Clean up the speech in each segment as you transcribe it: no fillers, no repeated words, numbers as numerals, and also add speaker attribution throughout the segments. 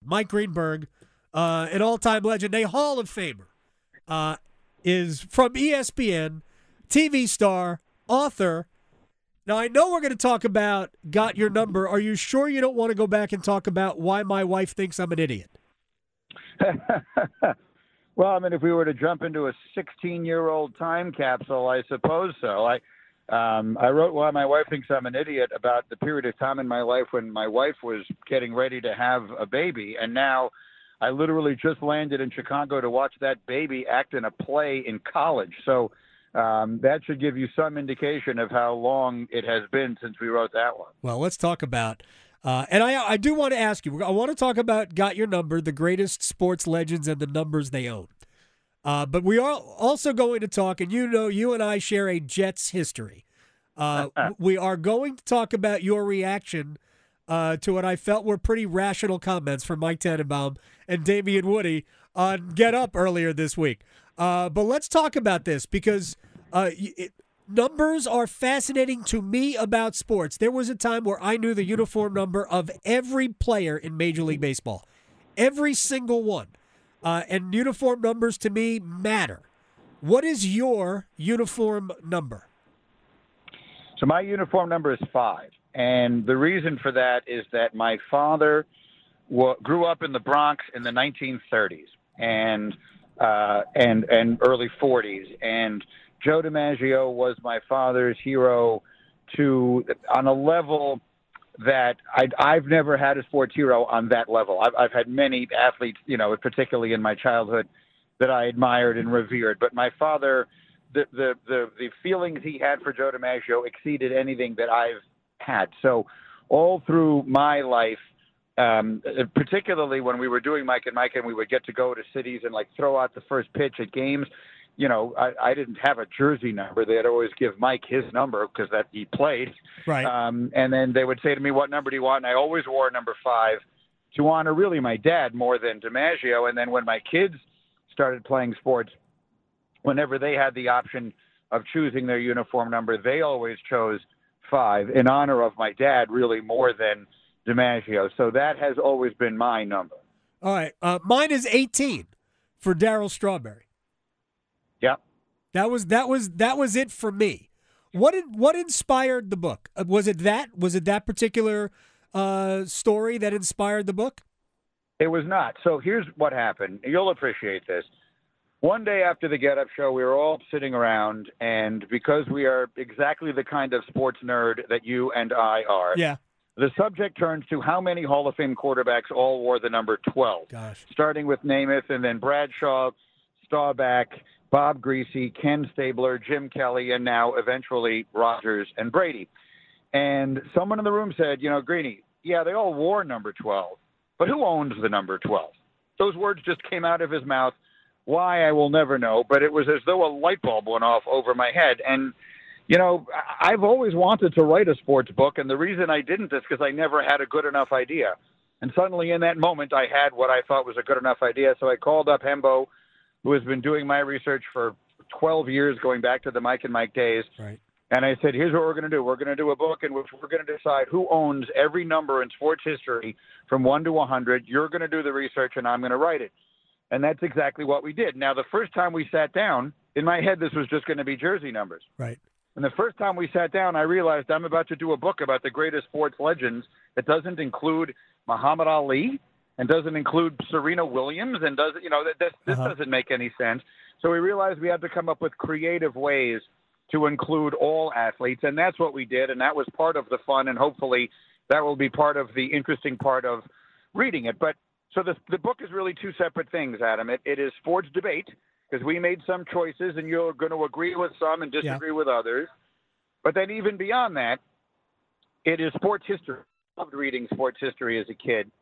Speaker 1: Mike Greenberg, an all-time legend, a Hall of Famer, is from ESPN, TV star, author. Now, I know we're going to talk about Got Your Number. Are you sure you don't want to go back and talk about why my wife thinks I'm an idiot?
Speaker 2: Well, I mean, if we were to jump into a 16-year-old time capsule, I suppose so. I wrote Why My Wife Thinks I'm an Idiot about the period of time in my life when my wife was getting ready to have a baby, and now I literally just landed in Chicago to watch that baby act in a play in college. So that should give you some indication of how long it has been since we wrote that one.
Speaker 1: Well, let's talk about and I do want to ask you, I want to talk about Got Your Number, the greatest sports legends and the numbers they own. But we are also going to talk, and you and I share a Jets history. We are going to talk about your reaction to what I felt were pretty rational comments from Mike Tannenbaum and Damian Woody on Get Up earlier this week. But let's talk about this because numbers are fascinating to me about sports. There was a time where I knew the uniform number of every player in Major League Baseball, every single one. And uniform numbers to me matter. What is your uniform number?
Speaker 2: So my uniform number is 5. And the reason for that is that my father grew up in the Bronx in the 1930s and early 40s. And Joe DiMaggio was my father's hero on a level that I've never had a sports hero on that level. I've had many athletes, particularly in my childhood, that I admired and revered. But my father, the feelings he had for Joe DiMaggio exceeded anything that I've had. So all through my life, particularly when we were doing Mike and Mike and we would get to go to cities and throw out the first pitch at games, I didn't have a jersey number. They'd always give Mike his number because that he played.
Speaker 1: Right.
Speaker 2: And then they would say to me, what number do you want? And I always wore number 5 to honor really my dad more than DiMaggio. And then when my kids started playing sports, whenever they had the option of choosing their uniform number, they always chose 5 in honor of my dad really more than DiMaggio. So that has always been my number.
Speaker 1: All right. Mine is 18 for Darryl Strawberry.
Speaker 2: Yeah.
Speaker 1: That was it for me. What inspired the book? Was it that particular story that inspired the book?
Speaker 2: It was not. So here's what happened. You'll appreciate this. One day after the Get Up show, we were all sitting around, and because we are exactly the kind of sports nerd that you and I are,
Speaker 1: yeah,
Speaker 2: the subject turns to how many Hall of Fame quarterbacks all wore the number 12.
Speaker 1: Gosh. Starting
Speaker 2: with Namath and then Bradshaw, Staubach, Bob Greasy, Ken Stabler, Jim Kelly, and now eventually Rodgers and Brady. And someone in the room said, Greeny, yeah, they all wore number 12, but who owns the number 12? Those words just came out of his mouth. Why, I will never know, but it was as though a light bulb went off over my head. And, I've always wanted to write a sports book, and the reason I didn't is because I never had a good enough idea. And suddenly in that moment, I had what I thought was a good enough idea, so I called up Hembo, who has been doing my research for 12 years, going back to the Mike and Mike days.
Speaker 1: Right.
Speaker 2: And I said, here's what we're going to do. We're going to do a book in which we're going to decide who owns every number in sports history from 1 to 100. You're going to do the research, and I'm going to write it. And that's exactly what we did. Now, the first time we sat down, in my head, this was just going to be jersey numbers.
Speaker 1: Right.
Speaker 2: And the first time we sat down, I realized I'm about to do a book about the greatest sports legends that doesn't include Muhammad Ali and doesn't include Serena Williams and doesn't, this doesn't make any sense. So we realized we had to come up with creative ways to include all athletes, and that's what we did, and that was part of the fun, and hopefully that will be part of the interesting part of reading it. But so the book is really 2 separate things, Adam. It is sports debate, because we made some choices, and you're going to agree with some and disagree with others. But then even beyond that, it is sports history. I loved reading sports history as a kid.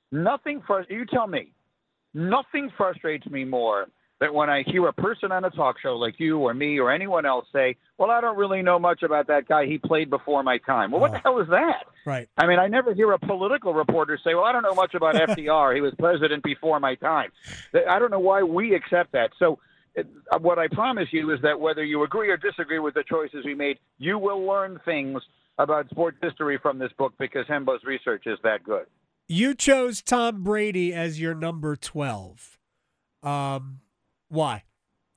Speaker 2: You tell me, nothing frustrates me more than when I hear a person on a talk show like you or me or anyone else say, well, I don't really know much about that guy. He played before my time. Well, what the hell is that?
Speaker 1: Right.
Speaker 2: I mean, I never hear a political reporter say, well, I don't know much about FDR. He was president before my time. I don't know why we accept that. So what I promise you is that whether you agree or disagree with the choices we made, you will learn things about sports history from this book because Hembo's research is that good.
Speaker 1: You chose Tom Brady as your number 12. Why?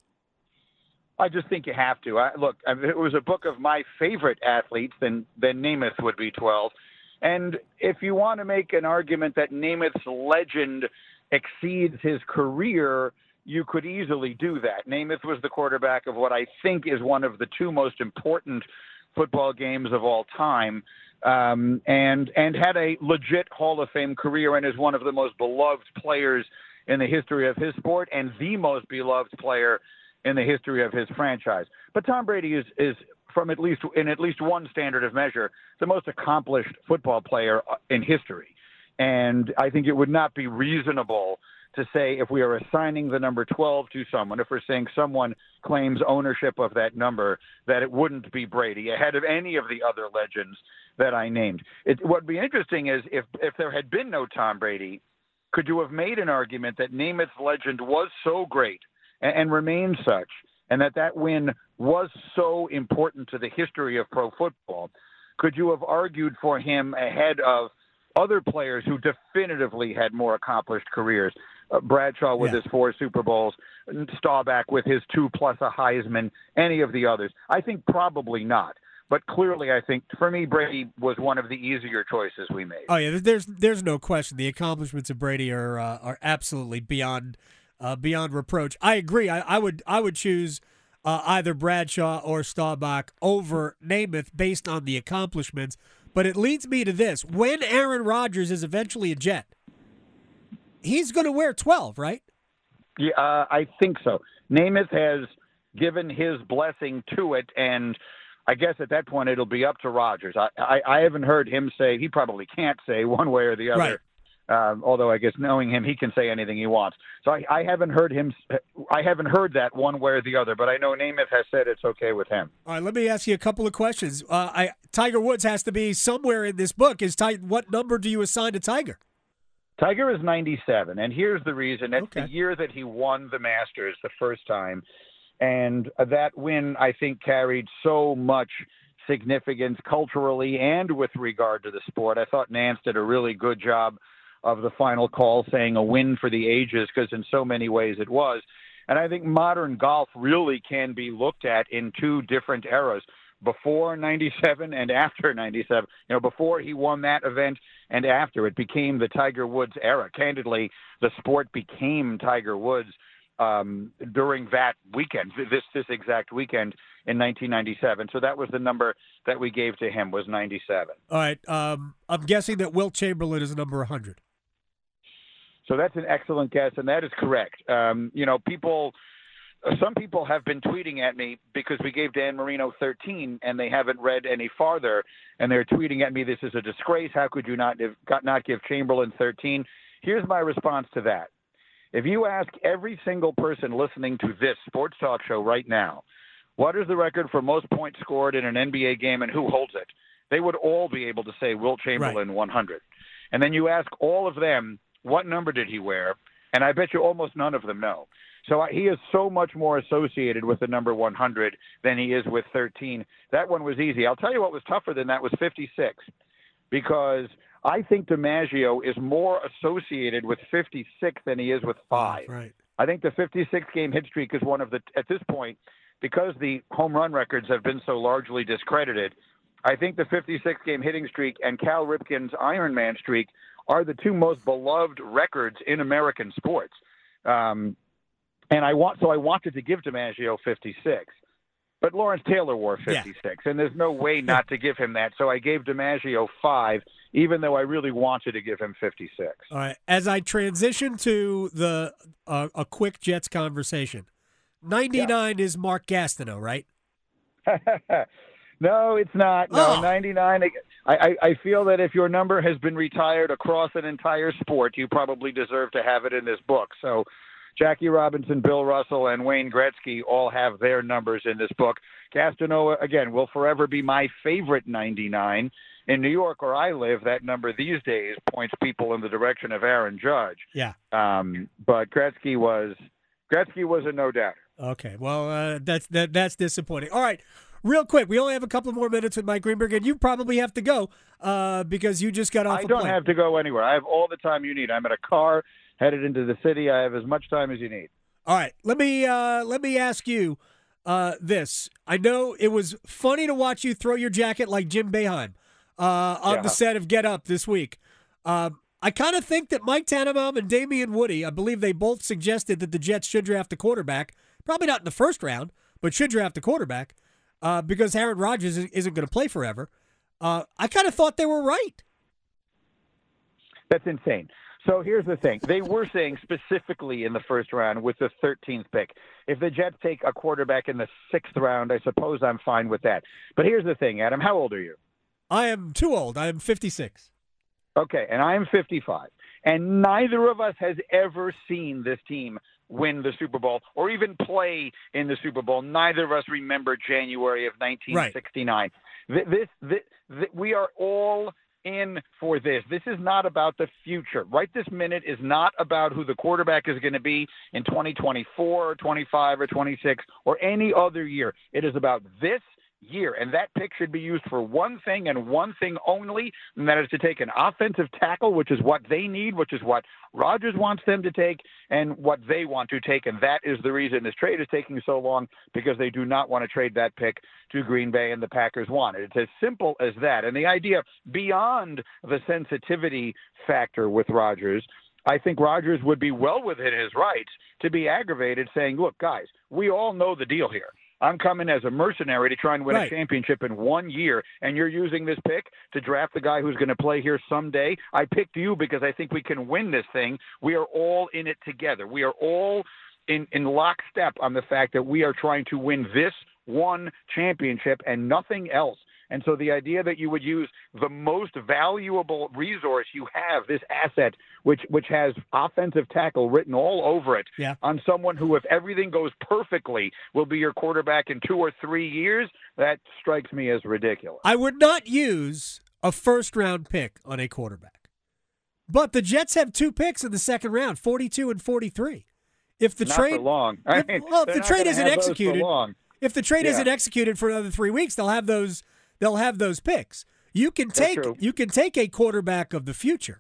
Speaker 2: I just think you have to. Look, if it was a book of my favorite athletes, then Namath would be 12. And if you want to make an argument that Namath's legend exceeds his career, you could easily do that. Namath was the quarterback of what I think is one of the two most important football games of all time, and had a legit Hall of Fame career and is one of the most beloved players in the history of his sport and the most beloved player in the history of his franchise. But Tom Brady is from at least one standard of measure, the most accomplished football player in history. And I think it would not be reasonable to say if we are assigning the number 12 to someone, if we're saying someone claims ownership of that number, that it wouldn't be Brady ahead of any of the other legends that I named. What would be interesting is if there had been no Tom Brady, could you have made an argument that Namath's legend was so great and remains such, and that win was so important to the history of pro football? Could you have argued for him ahead of other players who definitively had more accomplished careers? Bradshaw with his 4 Super Bowls, Staubach with his 2 plus a Heisman, any of the others? I think probably not. But clearly, I think, for me, Brady was one of the easier choices we made.
Speaker 1: Oh, yeah, there's no question. The accomplishments of Brady are absolutely beyond reproach. I agree. I would choose either Bradshaw or Staubach over Namath based on the accomplishments. But it leads me to this. When Aaron Rodgers is eventually a Jet, he's going to wear 12, right?
Speaker 2: Yeah, I think so. Namath has given his blessing to it, and I guess at that point it'll be up to Rodgers. I haven't heard him say, he probably can't say one way or the other.
Speaker 1: Right.
Speaker 2: Although I guess knowing him, he can say anything he wants. So I haven't heard that one way or the other, but I know Namath has said it's okay with him.
Speaker 1: All right, let me ask you a couple of questions. Tiger Woods has to be somewhere in this book. What number do you assign to Tiger?
Speaker 2: Tiger is 97, and here's the reason. It's the year that he won the Masters the first time, and that win, I think, carried so much significance culturally and with regard to the sport. I thought Nance did a really good job of the final call, saying a win for the ages, because in so many ways it was. And I think modern golf really can be looked at in two different eras, before 97 and after 97. Before he won that event and after. It became the Tiger Woods era. Candidly, the sport became Tiger Woods during that weekend, this exact weekend in 1997. So that was the number that we gave to him, was 97.
Speaker 1: All right. I'm guessing that Wilt Chamberlain is number 100.
Speaker 2: So that's an excellent guess, and that is correct. Some people have been tweeting at me because we gave Dan Marino 13, and they haven't read any farther, and they're tweeting at me, this is a disgrace. How could you not give Chamberlain 13? Here's my response to that. If you ask every single person listening to this sports talk show right now, what is the record for most points scored in an NBA game and who holds it, they would all be able to say Wilt Chamberlain 100. And then you ask all of them, what number did he wear? And I bet you almost none of them know. So he is so much more associated with the number 100 than he is with 13. That one was easy. I'll tell you what was tougher than that was 56, because I think DiMaggio is more associated with 56 than he is with 5.
Speaker 1: Right.
Speaker 2: I think the 56-game hit streak is one of the, at this point, because the home run records have been so largely discredited, I think the 56-game hitting streak and Cal Ripken's Ironman streak are the two most beloved records in American sports. And I wanted to give DiMaggio 56. But Lawrence Taylor wore 56, and there's no way not to give him that. So I gave DiMaggio 5, even though I really wanted to give him 56.
Speaker 1: All right. As I transition to the a quick Jets conversation, 99 is Mark Gastineau, right?
Speaker 2: No, it's not. No, 99. I feel that if your number has been retired across an entire sport, you probably deserve to have it in this book. So Jackie Robinson, Bill Russell, and Wayne Gretzky all have their numbers in this book. Gastineau, again, will forever be my favorite 99. In New York, where I live, that number these days points people in the direction of Aaron Judge.
Speaker 1: Yeah.
Speaker 2: But Gretzky was a no-doubter.
Speaker 1: Okay. Well, that's disappointing. All right. real quick, we only have a couple more minutes with Mike Greenberg, and you probably have to go because you just got off a plane.
Speaker 2: I don't have to go anywhere. I have all the time you need. I'm in a car headed into the city. I have as much time as you need.
Speaker 1: All right, let me ask you this. I know it was funny to watch you throw your jacket like Jim Boeheim on the set of Get Up this week. I kind of think that Mike Tannenbaum and Damian Woody, I believe they both suggested that the Jets should draft a quarterback. Probably not in the first round, but should draft a quarterback because Aaron Rodgers isn't going to play forever. I kind of thought they were right.
Speaker 2: That's insane. So here's the thing. They were saying specifically in the first round with the 13th pick, if the Jets take a quarterback in the 6th round, I suppose I'm fine with that. But here's the thing, Adam. How old are you?
Speaker 1: I am too old. I am 56.
Speaker 2: Okay, and I am 55. And neither of us has ever seen this team win the Super Bowl or even play in the Super Bowl. Neither of us remember January of 1969. Right. We are all in for this. This is not about the future. Right this minute is not about who the quarterback is going to be in 2024 or 25 or 26 or any other year. It is about this year, and that pick should be used for one thing and one thing only, and that is to take an offensive tackle, which is what they need, which is what Rodgers wants them to take, and what they want to take, and that is the reason this trade is taking so long, because they do not want to trade that pick to Green Bay, and the Packers want it. It's as simple as that. And the idea beyond the sensitivity factor with Rodgers, I think Rodgers would be well within his rights to be aggravated, saying, look, guys, we all know the deal here. I'm coming as a mercenary to try and win a championship in 1 year, and you're using this pick to draft the guy who's going to play here someday. I picked you because I think we can win this thing. We are all in it together. We are all in lockstep on the fact that we are trying to win this one championship and nothing else. And so the idea that you would use the most valuable resource you have, this asset, which has offensive tackle written all over it, on someone who, if everything goes perfectly, will be your quarterback in 2 or 3 years, that strikes me as ridiculous.
Speaker 1: I would not use a first-round pick on a quarterback. But the Jets have 2 picks in the second round, 42 and 43. If the
Speaker 2: not
Speaker 1: trade,
Speaker 2: for long.
Speaker 1: If the trade isn't executed, if the trade isn't executed for another 3 weeks, they'll have those. They'll have those picks. You can take a quarterback of the future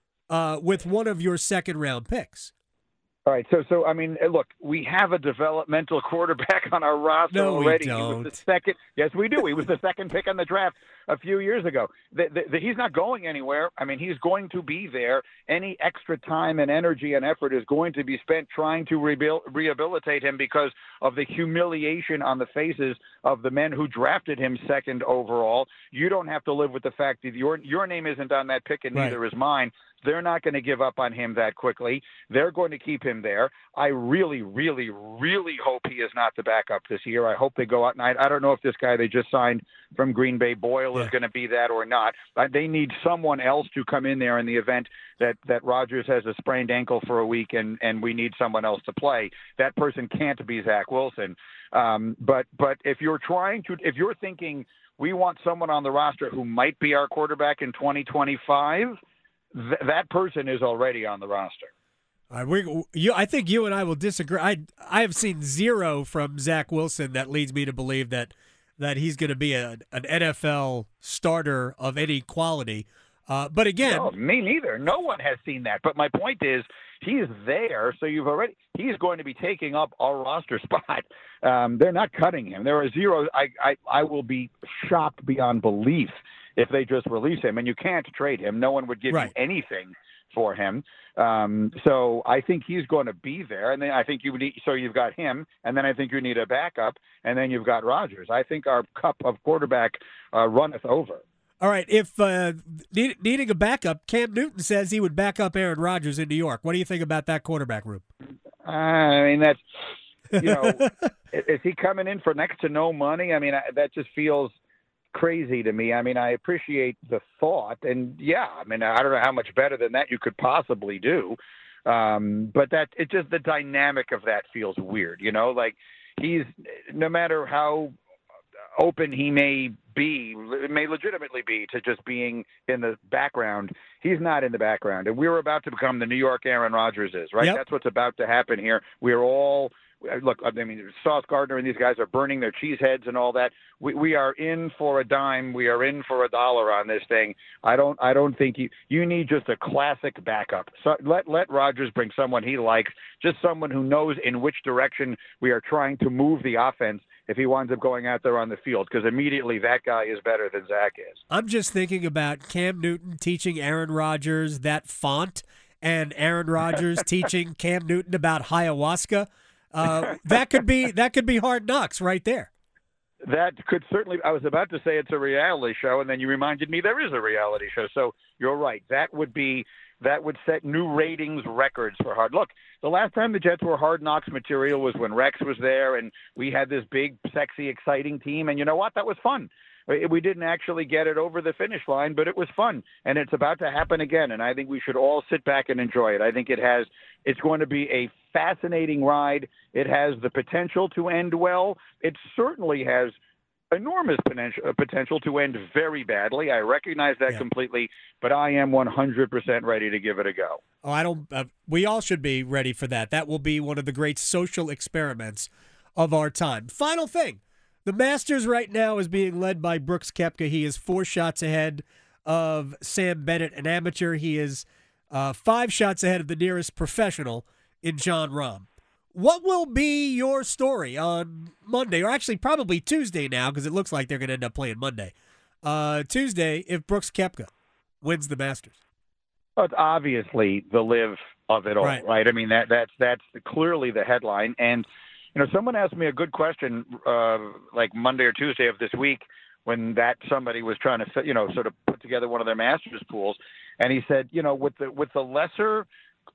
Speaker 1: with one of your second-round picks.
Speaker 2: All right, so I mean, look, we have a developmental quarterback on our roster already.
Speaker 1: We don't.
Speaker 2: He was the second. Yes, we do. He was the second pick on the draft a few years ago. He's not going anywhere. I mean, he's going to be there. Any extra time and energy and effort is going to be spent trying to rehabilitate him because of the humiliation on the faces of the men who drafted him second overall. You don't have to live with the fact that your name isn't on that pick, and neither is mine. They're not going to give up on him that quickly. They're going to keep him there. I really, really, really hope he is not the backup this year. I hope they go out, and I don't know if this guy they just signed from Green Bay, Boyle, is going to be that or not. They need someone else to come in there in the event that Rodgers has a sprained ankle for a week and we need someone else to play. That person can't be Zach Wilson. But if you're thinking we want someone on the roster who might be our quarterback in 2025, that person is already on the roster.
Speaker 1: I think you and I will disagree. I have seen zero from Zach Wilson that leads me to believe that he's going to be an NFL starter of any quality. But again,
Speaker 2: no, me neither. No one has seen that. But my point is, he's there, so he's going to be taking up our roster spot. They're not cutting him. There are zero. I will be shocked beyond belief if they just release him, and you can't trade him. No one would give you anything for him. So I think he's going to be there. And then I think you've got him, and then I think you need a backup, and then you've got Rodgers. I think our cup of quarterback runneth over.
Speaker 1: All right. If needing a backup, Cam Newton says he would back up Aaron Rodgers in New York. What do you think about that quarterback room?
Speaker 2: I mean, that's, is he coming in for next to no money? I mean, that just feels crazy to me. I mean, I appreciate the thought, and I mean, I don't know how much better than that you could possibly do. But it just, the dynamic of that feels weird, like he's, no matter how open he may may legitimately be to just being in the background. He's not in the background. And we're about to become the New York Aaron Rodgers is, right?
Speaker 1: Yep.
Speaker 2: That's what's about to happen here. We're all look, I mean, Sauce Gardner and these guys are burning their cheese heads and all that. We are in for a dime. We are in for a dollar on this thing. I don't think you need just a classic backup. So let Rodgers bring someone he likes, just someone who knows in which direction we are trying to move the offense if he winds up going out there on the field, because immediately that guy is better than Zach is.
Speaker 1: I'm just thinking about Cam Newton teaching Aaron Rodgers that font and Aaron Rodgers teaching Cam Newton about ayahuasca. That could be Hard Knocks right there.
Speaker 2: That could certainly. I was about to say it's a reality show, and then you reminded me there is a reality show. So you're right. That would set new ratings records for Hard. Look, the last time the Jets were Hard Knocks material was when Rex was there, and we had this big, sexy, exciting team. And you know what? That was fun. We didn't actually get it over the finish line, but it was fun, and it's about to happen again. And I think we should all sit back and enjoy it. I think it's going to be a fascinating ride. It has the potential to end well. It certainly has enormous potential to end very badly. I recognize that completely, but I am 100% ready to give it a go.
Speaker 1: Oh, we all should be ready for that. That will be one of the great social experiments of our time. Final thing. The Masters right now is being led by Brooks Koepka. He is 4 shots ahead of Sam Bennett, an amateur. He is 5 shots ahead of the nearest professional in Jon Rahm. What will be your story on Monday, or actually probably Tuesday now, because it looks like they're going to end up playing Monday. Tuesday, if Brooks Koepka wins the Masters.
Speaker 2: Well, it's obviously the live of it all, right? I mean, that's clearly the headline. And someone asked me a good question, like Monday or Tuesday of this week, when somebody was trying to, sort of put together one of their Masters pools, and he said, with the lesser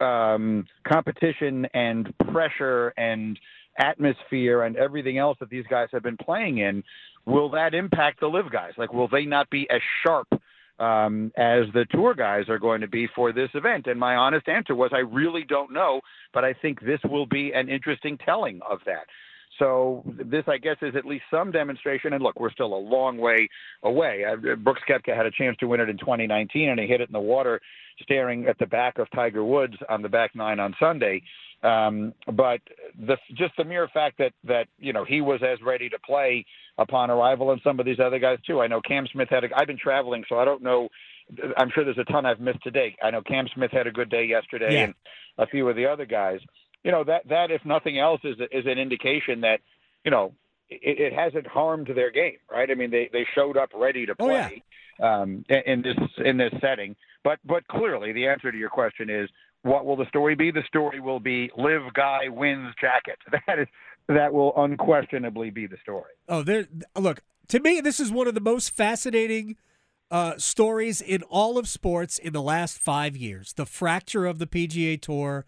Speaker 2: competition and pressure and atmosphere and everything else that these guys have been playing in, will that impact the live guys? Like, will they not be as sharp as the tour guys are going to be for this event? And my honest answer was, I really don't know, but I think this will be an interesting telling of that. So this, I guess, is at least some demonstration. And look, we're still a long way away. Brooks Koepka had a chance to win it in 2019, and he hit it in the water staring at the back of Tiger Woods on the back nine on Sunday. But just the mere fact that he was as ready to play upon arrival, and some of these other guys too. I know Cam Smith I've been traveling, so I don't know. I'm sure there's a ton I've missed today. I know Cam Smith had a good day yesterday, and a few of the other guys. That if nothing else is an indication that it hasn't harmed their game, right? I mean, they showed up ready to play in this setting. But clearly, the answer to your question is, what will the story be? The story will be live guy wins jacket. That will unquestionably be the story.
Speaker 1: Oh, look, to me, this is one of the most fascinating stories in all of sports in the last 5 years. The fracture of the PGA Tour.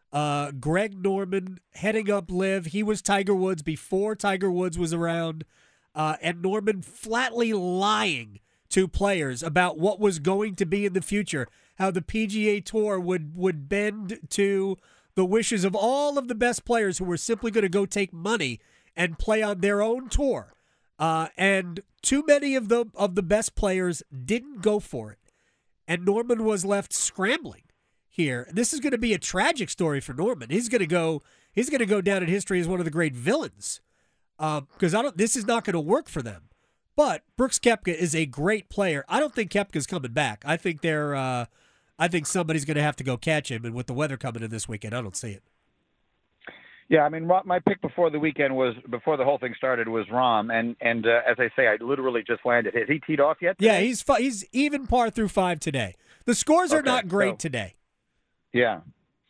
Speaker 1: Greg Norman heading up live. He was Tiger Woods before Tiger Woods was around. And Norman flatly lying to players about what was going to be in the future, how the PGA Tour would bend to the wishes of all of the best players who were simply going to go take money and play on their own tour. And too many of the best players didn't go for it. And Norman was left scrambling here. This is going to be a tragic story for Norman. He's going to go down in history as one of the great villains. Because this is not going to work for them. But Brooks Koepka is a great player. I don't think Koepka's coming back. I think somebody's going to have to go catch him. And with the weather coming in this weekend, I don't see it.
Speaker 2: Yeah, I mean, my pick before the whole thing started was Rahm, and as I say, I literally just landed. Has he teed off yet today?
Speaker 1: Yeah, he's even par through 5 today. The scores are not great today.
Speaker 2: Yeah.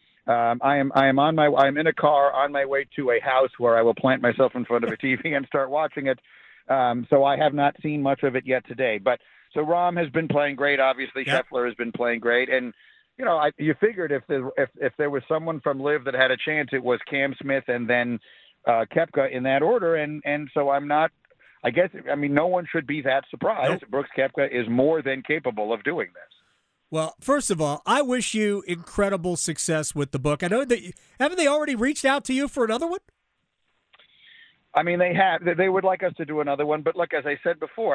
Speaker 2: I'm in a car on my way to a house where I will plant myself in front of a TV and start watching it. So I have not seen much of it yet today. But so Rahm has been playing great. Obviously, Scheffler has been playing great. And you figured if there was someone from Live that had a chance, it was Cam Smith and then Koepka in that order. And so I'm not. I guess no one should be that surprised. Nope. Brooks Koepka is more than capable of doing this.
Speaker 1: Well, first of all, I wish you incredible success with the book. I know that haven't they already reached out to you for another one?
Speaker 2: I mean, they have. They would like us to do another one, but look, as I said before,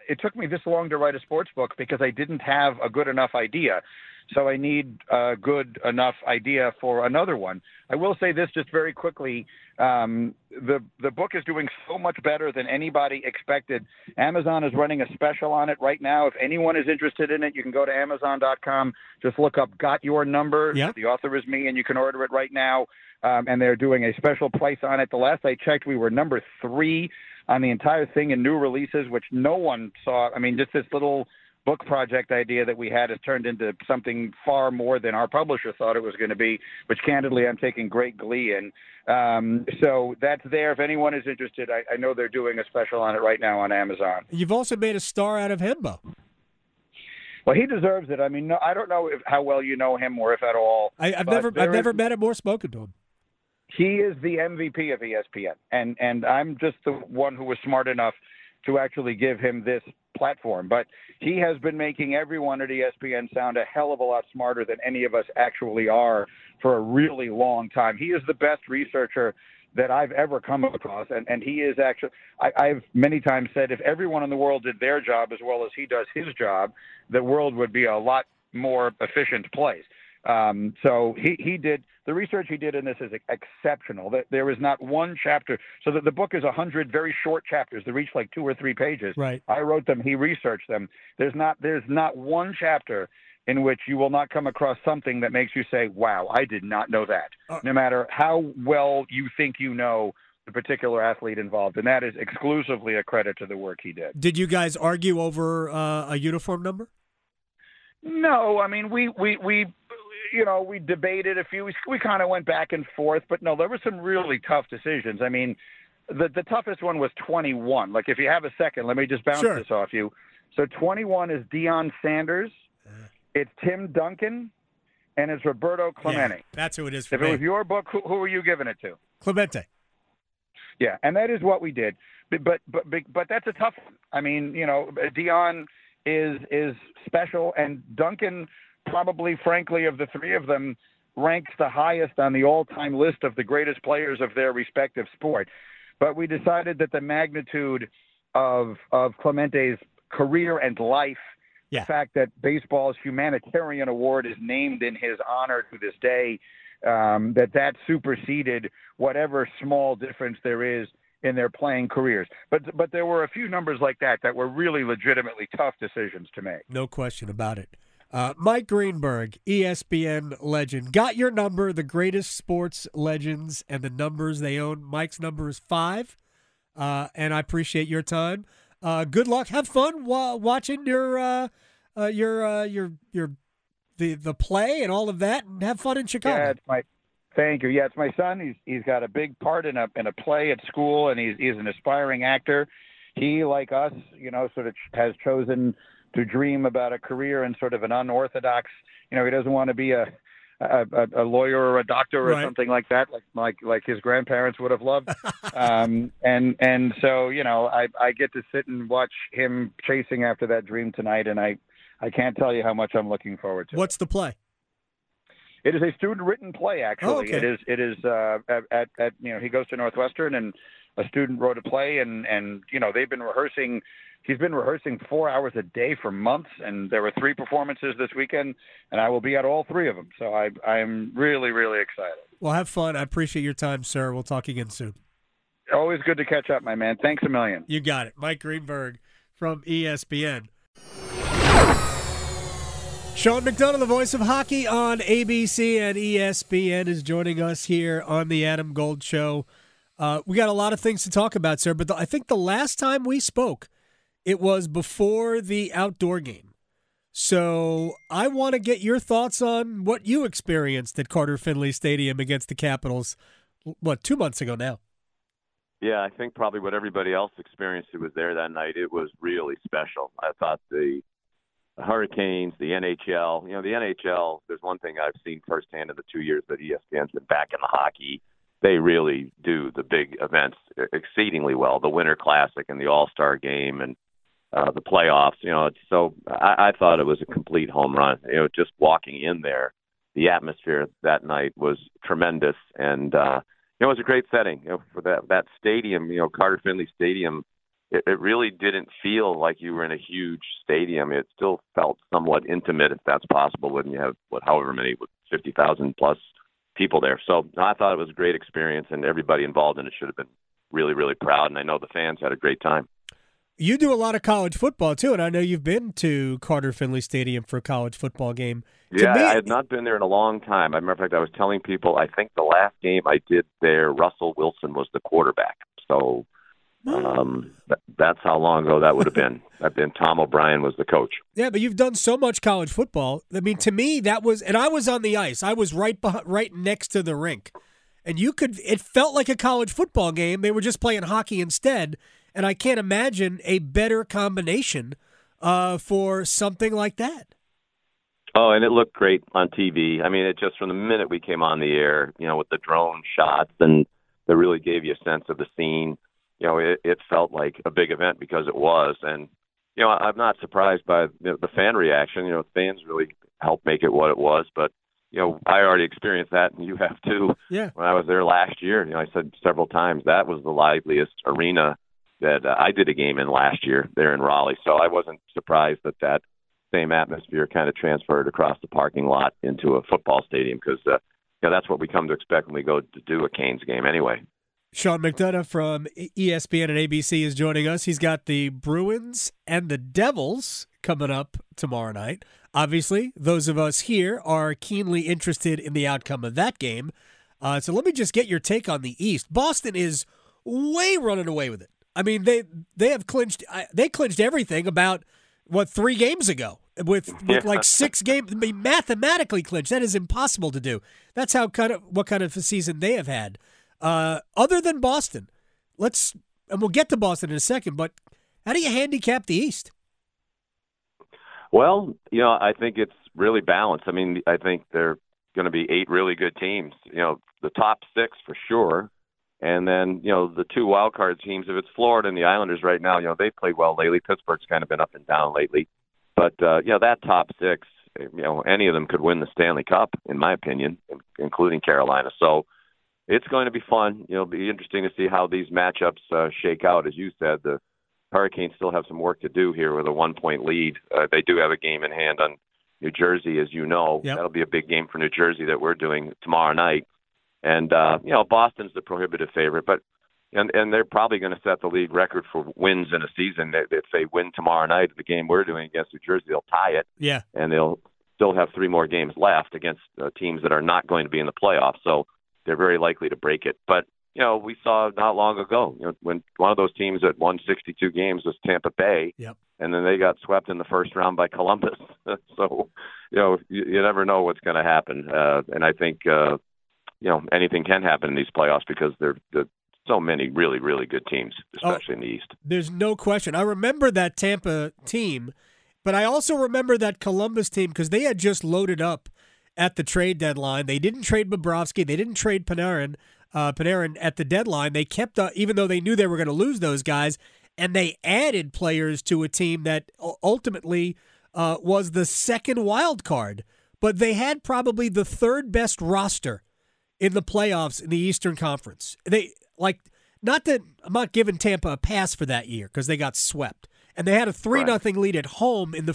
Speaker 2: it took me this long to write a sports book because I didn't have a good enough idea. So I need a good enough idea for another one. I will say this just very quickly. The book is doing so much better than anybody expected. Amazon is running a special on it right now. If anyone is interested in it, you can go to Amazon.com. Just look up Got Your Number.
Speaker 1: Yep.
Speaker 2: The author is me, and you can order it right now. And they're doing a special price on it. The last I checked, we were number 3 on the entire thing in new releases, which no one saw. I mean, just this little book project idea that we had has turned into something far more than our publisher thought it was going to be, which candidly I'm taking great glee in. So that's there. If anyone is interested, I know they're doing a special on it right now on Amazon.
Speaker 1: You've also made a star out of Hembo.
Speaker 2: Well, he deserves it. I mean, no, I don't know how well you know him or if at all.
Speaker 1: I've never met him or spoken to him.
Speaker 2: He is the MVP of ESPN, and I'm just the one who was smart enough to actually give him this platform. But he has been making everyone at ESPN sound a hell of a lot smarter than any of us actually are for a really long time. He is the best researcher that I've ever come across, and he is actually, I've many times said if everyone in the world did their job as well as he does his job, the world would be a lot more efficient place. So he did, the research he did in this is exceptional. There is not one chapter. So that the book is 100 very short chapters. They reach like 2 or 3 pages.
Speaker 1: Right.
Speaker 2: I wrote them. He researched them. There's not one chapter in which you will not come across something that makes you say, wow, I did not know that, no matter how well you think you know the particular athlete involved. And that is exclusively a credit to the work he did.
Speaker 1: Did you guys argue over a uniform number?
Speaker 2: No, I mean, we debated a few. We kind of went back and forth, but no, there were some really tough decisions. I mean, the toughest one was 21. Like, if you have a second, let me just bounce this off you. So 21 is Deion Sanders, it's Tim Duncan, and it's Roberto Clemente.
Speaker 1: Yeah, that's who it is for
Speaker 2: me.
Speaker 1: me.
Speaker 2: If it was your book, who were you giving it to?
Speaker 1: Clemente.
Speaker 2: Yeah, and that is what we did. But that's a tough one. I mean, Deion is special, and Duncan probably, frankly, of the 3 of them, ranks the highest on the all-time list of the greatest players of their respective sport. But we decided that the magnitude of Clemente's career and life, the fact that baseball's humanitarian award is named in his honor to this day, that superseded whatever small difference there is in their playing careers. But there were a few numbers like that were really legitimately tough decisions to make.
Speaker 1: No question about it. Mike Greenberg, ESPN legend. Got Your Number, the greatest sports legends and the numbers they own. Mike's number is 5, and I appreciate your time. Good luck. Have fun watching the play and all of that, and have fun in Chicago.
Speaker 2: Yeah, thank you. Yeah, it's my son. He's got a big part in a play at school, and he's an aspiring actor. He, like us, sort of has chosen to dream about a career in sort of an unorthodox. He doesn't want to be a lawyer or a doctor or something like that, like his grandparents would have loved. And so I get to sit and watch him chasing after that dream tonight, and I can't tell you how much I'm looking forward to.
Speaker 1: What's the play?
Speaker 2: It is a student-written play, actually.
Speaker 1: Oh, okay.
Speaker 2: It is at he goes to Northwestern, and a student wrote a play, and they've been rehearsing. He's been rehearsing 4 hours a day for months, and there were 3 performances this weekend, and I will be at all 3 of them. So I am really, really excited.
Speaker 1: Well, have fun. I appreciate your time, sir. We'll talk again soon.
Speaker 2: Always good to catch up, my man. Thanks a million.
Speaker 1: You got it. Mike Greenberg from ESPN. Sean McDonough, the voice of hockey on ABC and ESPN, is joining us here on the Adam Gold Show. We got a lot of things to talk about, sir, but I think the last time we spoke, it was before the outdoor game. So I want to get your thoughts on what you experienced at Carter Finley Stadium against the Capitals, 2 months ago now?
Speaker 3: Yeah, I think probably what everybody else experienced who was there that night, it was really special. I thought the Hurricanes, the NHL, the NHL, there's one thing I've seen firsthand in the 2 years that ESPN's been back in the hockey. They really do the big events exceedingly well, the Winter Classic and the All-Star Game and the playoffs. So I thought it was a complete home run. Just walking in there, the atmosphere that night was tremendous, and it was a great setting for that stadium. Carter Finley Stadium it really didn't feel like you were in a huge stadium. It still felt somewhat intimate, if that's possible, when you have however many, 50,000 plus people there. So I thought it was a great experience, and everybody involved in it should have been really, really proud. And I know the fans had a great time.
Speaker 1: You do a lot of college football, too, and I know you've been to Carter Finley Stadium for a college football game.
Speaker 3: Yeah, I had not been there in a long time. As a matter of fact, I was telling people, I think the last game I did there, Russell Wilson was the quarterback. So that's how long ago that would have been. And Tom O'Brien was the coach.
Speaker 1: Yeah, but you've done so much college football. I mean, to me, that was – and I was on the ice. I was right next to the rink. And it felt like a college football game. They were just playing hockey instead. And I can't imagine a better combination for something like that.
Speaker 3: Oh, and it looked great on TV. I mean, it just from the minute we came on the air, with the drone shots, and that really gave you a sense of the scene. It felt like a big event because it was. And, I'm not surprised by the fan reaction. Fans really helped make it what it was. But, I already experienced that, and you have too.
Speaker 1: Yeah.
Speaker 3: When I was there last year, I said several times that was the liveliest arena that I did a game in last year there in Raleigh. So I wasn't surprised that same atmosphere kind of transferred across the parking lot into a football stadium because that's what we come to expect when we go to do a Canes game anyway.
Speaker 1: Sean McDonough from ESPN and ABC is joining us. He's got the Bruins and the Devils coming up tomorrow night. Obviously, those of us here are keenly interested in the outcome of that game. So let me just get your take on the East. Boston is way running away with it. I mean, they have clinched. They clinched everything about 3 games ago with like 6 games. I mean, mathematically clinched. That is impossible to do. That's what kind of a season they have had. Other than Boston, and we'll get to Boston in a second. But how do you handicap the East?
Speaker 3: Well, I think it's really balanced. I mean, I think there are going to be 8 really good teams. The top 6 for sure. And then, the 2 wild card teams, if it's Florida and the Islanders right now, they've played well lately. Pittsburgh's kind of been up and down lately. But, that top 6, any of them could win the Stanley Cup, in my opinion, including Carolina. So it's going to be fun. It'll be interesting to see how these matchups shake out. As you said, the Hurricanes still have some work to do here with a 1-point lead. They do have a game in hand on New Jersey, as you know.
Speaker 1: Yep.
Speaker 3: That'll be a big game for New Jersey that we're doing tomorrow night. And, Boston's the prohibitive favorite, but and they're probably going to set the league record for wins in a season. If they win tomorrow night, the game we're doing against New Jersey, they'll tie it.
Speaker 1: Yeah.
Speaker 3: And they'll still have 3 more games left against teams that are not going to be in the playoffs. So they're very likely to break it. But, we saw not long ago, when one of those teams that won 62 games was Tampa Bay.
Speaker 1: Yep.
Speaker 3: And then they got swept in the first round by Columbus. So, you never know what's going to happen. And I think, anything can happen in these playoffs because there are so many really, really good teams, especially in the East.
Speaker 1: There's no question. I remember that Tampa team, but I also remember that Columbus team because they had just loaded up at the trade deadline. They didn't trade Bobrovsky. They didn't trade Panarin at the deadline. They kept, even though they knew they were going to lose those guys, and they added players to a team that ultimately was the second wild card. But they had probably the 3rd best roster in the playoffs in the Eastern Conference. Not that I'm not giving Tampa a pass for that year because they got swept, and they had a 3-0 lead at home in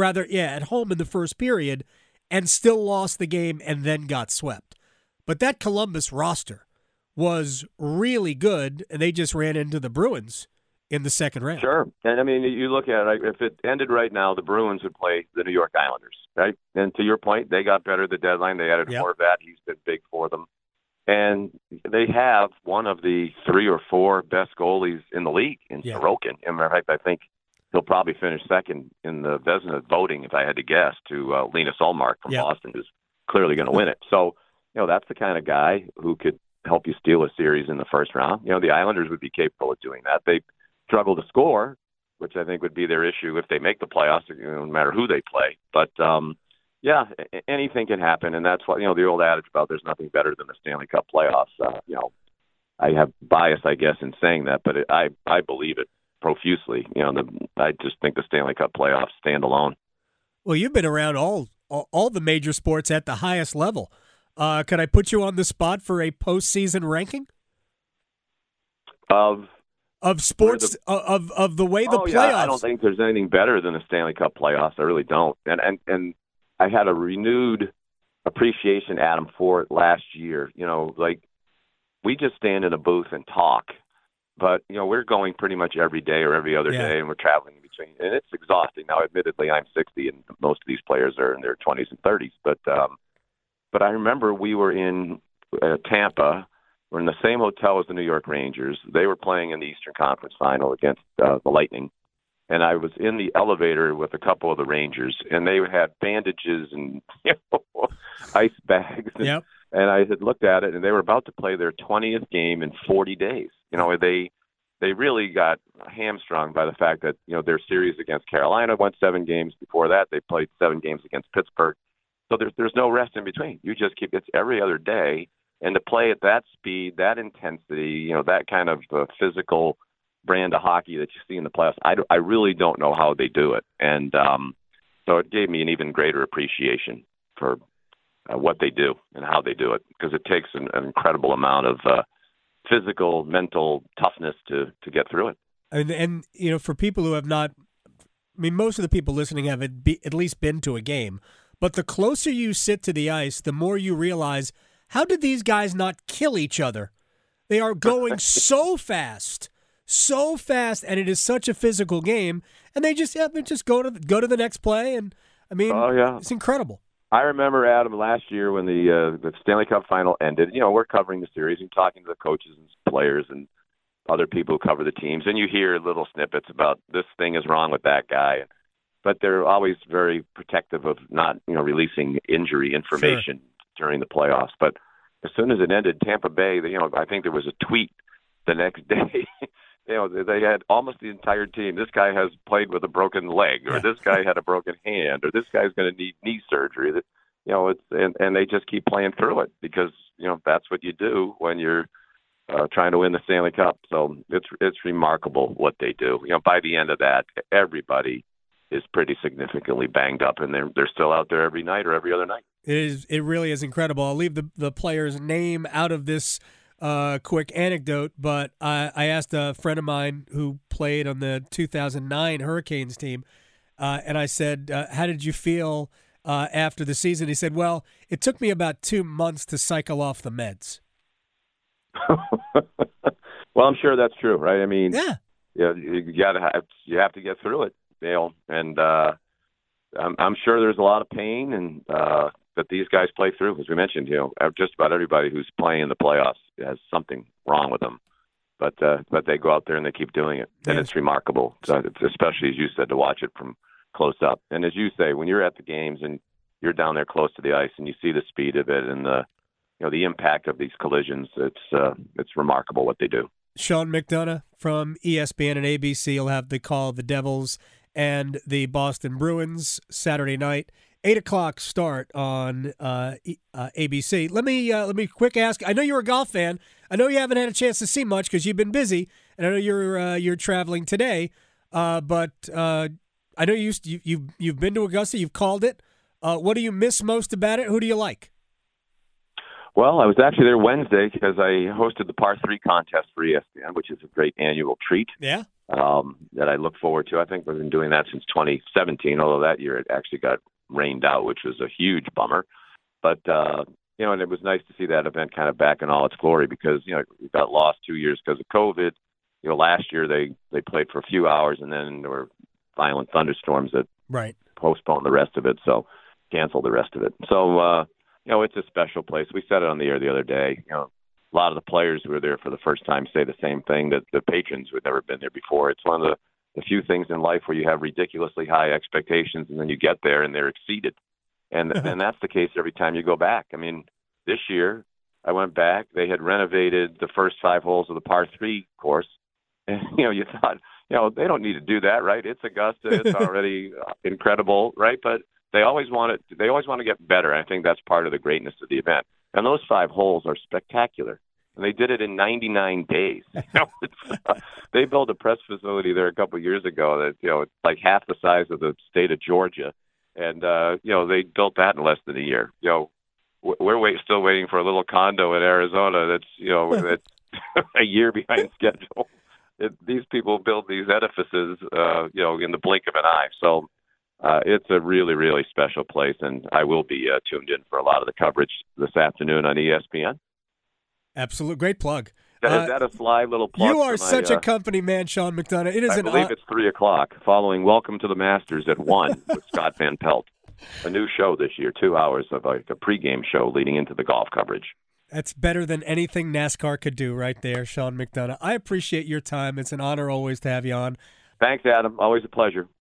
Speaker 1: the first period, and still lost the game and then got swept. But that Columbus roster was really good, and they just ran into the Bruins in the second round.
Speaker 3: Sure, and I mean, you look at it. If it ended right now, the Bruins would play the New York Islanders, right? And to your point, they got better at the deadline. They added Horvat. He's been big for them. And they have one of the 3 or 4 best goalies in the league in Sorokin. In fact, I think he'll probably finish second in the Vezina voting, if I had to guess, to Linus Ullmark from Boston, who's clearly going to win it. So, that's the kind of guy who could help you steal a series in the first round. The Islanders would be capable of doing that. They struggle to score, which I think would be their issue if they make the playoffs, no matter who they play. But, anything can happen, and that's what the old adage about there's nothing better than the Stanley Cup playoffs. I have bias, I guess, in saying that, but I believe it profusely. I just think the Stanley Cup playoffs stand alone.
Speaker 1: Well, you've been around all the major sports at the highest level. Could I put you on the spot for a postseason ranking
Speaker 3: of
Speaker 1: of sports of the way the playoffs.
Speaker 3: Yeah, I don't think there's anything better than the Stanley Cup playoffs. I really don't. And I had a renewed appreciation, Adam, for it last year. Like we just stand in a booth and talk, but we're going pretty much every day or every other day, and we're traveling in between, and it's exhausting. Now, admittedly, I'm 60, and most of these players are in their 20s and 30s, but I remember we were in Tampa. We're in the same hotel as the New York Rangers. They were playing in the Eastern Conference Final against the Lightning. And I was in the elevator with a couple of the Rangers, and they had bandages and ice bags. And, and I had looked at it, and they were about to play their 20th game in 40 days. They really got hamstrung by the fact that, their series against Carolina went 7 games. Before that, they played 7 games against Pittsburgh. So there's no rest in between. You just it's every other day. And to play at that speed, that intensity, that kind of physical brand of hockey that you see in the playoffs, I really don't know how they do it. And so it gave me an even greater appreciation for what they do and how they do it, because it takes an incredible amount of physical, mental toughness to get through it.
Speaker 1: And for people who have not, most of the people listening have at least been to a game, but the closer you sit to the ice, the more you realize, how did these guys not kill each other? They are going so fast, and it is such a physical game, and they just go to the next play, and it's incredible.
Speaker 3: I remember, Adam, last year when the Stanley Cup Final ended. We're covering the series and talking to the coaches and players and other people who cover the teams, and you hear little snippets about this thing is wrong with that guy, but they're always very protective of not releasing injury information during the playoffs. But as soon as it ended, Tampa Bay, I think there was a tweet the next day. They had almost the entire team. This guy has played with a broken leg, or this guy had a broken hand, or this guy's going to need knee surgery. And they just keep playing through it because that's what you do when you're trying to win the Stanley Cup. So it's remarkable what they do. By the end of that, everybody is pretty significantly banged up, and they're still out there every night or every other night.
Speaker 1: It really is incredible. I'll leave the player's name out of this quick anecdote, but I asked a friend of mine who played on the 2009 Hurricanes team, and I said, how did you feel after the season? He said, well, it took me about 2 months to cycle off the meds.
Speaker 3: Well, I'm sure that's true, right?
Speaker 1: Yeah,
Speaker 3: you have to get through it, Dale, and I'm sure there's a lot of pain and that these guys play through. As we mentioned, just about everybody who's playing in the playoffs has something wrong with them, but they go out there and they keep doing it, and it's remarkable. So especially, as you said, to watch it from close up. And as you say, when you're at the games and you're down there close to the ice and you see the speed of it and the impact of these collisions, it's remarkable what they do.
Speaker 1: Sean McDonough from ESPN and ABC will have the call of the Devils and the Boston Bruins Saturday night, 8:00 start on ABC. Let me quick ask. I know you're a golf fan. I know you haven't had a chance to see much because you've been busy, and I know you're traveling today. But I know you've been to Augusta. You've called it. What do you miss most about it? Who do you like?
Speaker 3: Well, I was actually there Wednesday because I hosted the Par 3 contest for ESPN, which is a great annual treat.
Speaker 1: Yeah.
Speaker 3: That I look forward to. I think we've been doing that since 2017, although that year it actually got rained out, which was a huge bummer. But, and it was nice to see that event kind of back in all its glory because, we got lost 2 years because of COVID. Last year they played for a few hours and then there were violent thunderstorms that postponed the rest of it, so canceled the rest of it. So, it's a special place. We said it on the air the other day. A lot of the players who are there for the first time say the same thing, that the patrons who had never been there before. It's one of the few things in life where you have ridiculously high expectations and then you get there and they're exceeded. And that's the case every time you go back. This year I went back. They had renovated the first 5 holes of the Par 3 course. And, you thought, they don't need to do that, right? It's Augusta. It's already incredible, right? But they always want to get better. I think that's part of the greatness of the event. And those 5 holes are spectacular. And they did it in 99 days. They built a press facility there a couple of years ago that, it's like half the size of the state of Georgia. And, they built that in less than a year. We're still waiting for a little condo in Arizona that's, that's a year behind schedule. these people build these edifices, in the blink of an eye. So it's a really, really special place, and I will be tuned in for a lot of the coverage this afternoon on ESPN.
Speaker 1: Absolute great plug.
Speaker 3: Is that a sly little plug?
Speaker 1: You are such a company man, Sean McDonough. It is
Speaker 3: I believe it's 3 o'clock, following Welcome to the Masters at 1 with Scott Van Pelt. A new show this year, 2 hours of a pregame show leading into the golf coverage.
Speaker 1: That's better than anything NASCAR could do right there, Sean McDonough. I appreciate your time. It's an honor always to have you on.
Speaker 3: Thanks, Adam. Always a pleasure.